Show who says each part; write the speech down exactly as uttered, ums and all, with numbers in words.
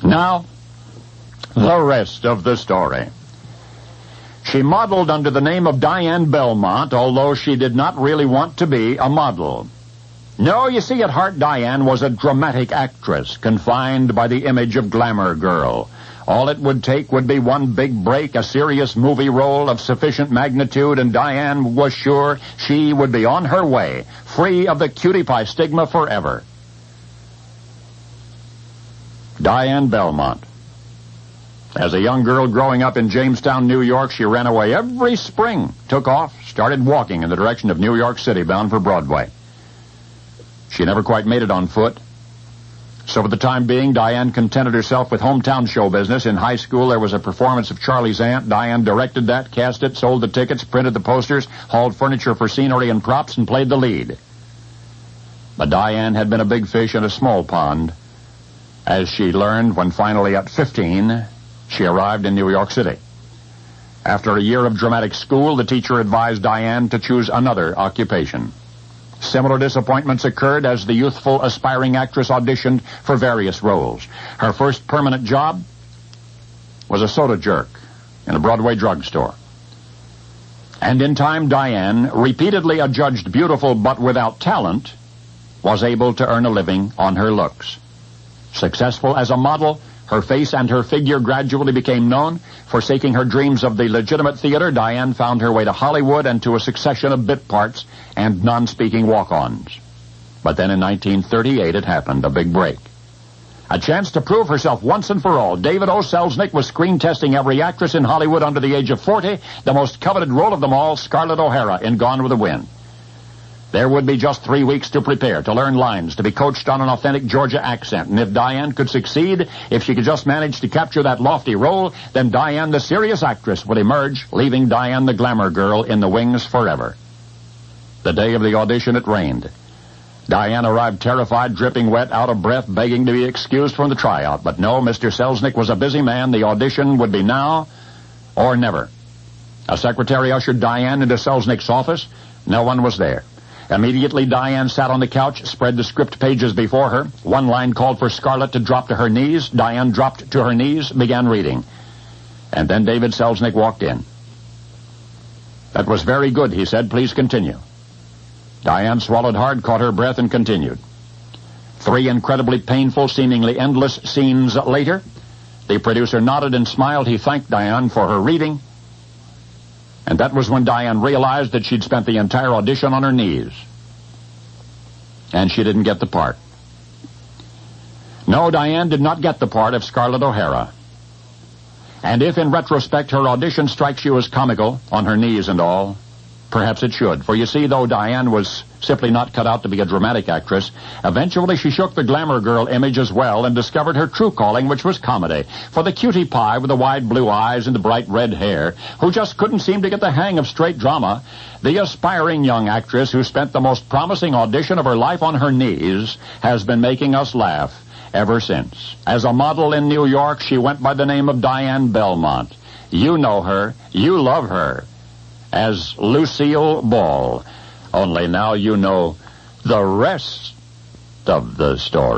Speaker 1: Now, the rest of the story. She modeled under the name of Diane Belmont, although she did not really want to be a model. No, you see, at heart, Diane was a dramatic actress, confined by the image of glamour girl. All it would take would be one big break, a serious movie role of sufficient magnitude, and Diane was sure she would be on her way, free of the cutie pie stigma forever. Diane Belmont. As a young girl growing up in Jamestown, New York, she ran away every spring, took off, started walking in the direction of New York City, bound for Broadway. She never quite made it on foot. So for the time being, Diane contented herself with hometown show business. In high school, there was a performance of Charlie's Aunt. Diane directed that, cast it, sold the tickets, printed the posters, hauled furniture for scenery and props, and played the lead. But Diane had been a big fish in a small pond, as she learned when finally at fifteen, she arrived in New York City. After a year of dramatic school, the teacher advised Diane to choose another occupation. Similar disappointments occurred as the youthful, aspiring actress auditioned for various roles. Her first permanent job was a soda jerk in a Broadway drugstore. And in time, Diane, repeatedly adjudged beautiful but without talent, was able to earn a living on her looks. Successful as a model, her face and her figure gradually became known. Forsaking her dreams of the legitimate theater, Diane found her way to Hollywood and to a succession of bit parts and non-speaking walk-ons. But then in nineteen thirty-eight it happened, a big break. A chance to prove herself once and for all. David O. Selznick was screen-testing every actress in Hollywood under the age of forty, the most coveted role of them all, Scarlett O'Hara in Gone with the Wind. There would be just three weeks to prepare, to learn lines, to be coached on an authentic Georgia accent. And if Diane could succeed, if she could just manage to capture that lofty role, then Diane, the serious actress, would emerge, leaving Diane, the glamour girl, in the wings forever. The day of the audition, it rained. Diane arrived terrified, dripping wet, out of breath, begging to be excused from the tryout. But no, Mister Selznick was a busy man. The audition would be now or never. A secretary ushered Diane into Selznick's office. No one was there. Immediately, Diane sat on the couch, spread the script pages before her. One line called for Scarlett to drop to her knees. Diane dropped to her knees, began reading. And then David Selznick walked in. "That was very good," he said. "Please continue." Diane swallowed hard, caught her breath, and continued. Three incredibly painful, seemingly endless scenes later, the producer nodded and smiled. He thanked Diane for her reading. And that was when Diane realized that she'd spent the entire audition on her knees. And she didn't get the part. No, Diane did not get the part of Scarlett O'Hara. And if, in retrospect, her audition strikes you as comical, on her knees and all, perhaps it should. For you see, though Diane was simply not cut out to be a dramatic actress, eventually she shook the glamour girl image as well and discovered her true calling, which was comedy. For the cutie pie with the wide blue eyes and the bright red hair, who just couldn't seem to get the hang of straight drama, the aspiring young actress who spent the most promising audition of her life on her knees has been making us laugh ever since. As a model in New York, she went by the name of Diane Belmont. You know her. You love her. As Lucille Ball. Only now you know the rest of the story.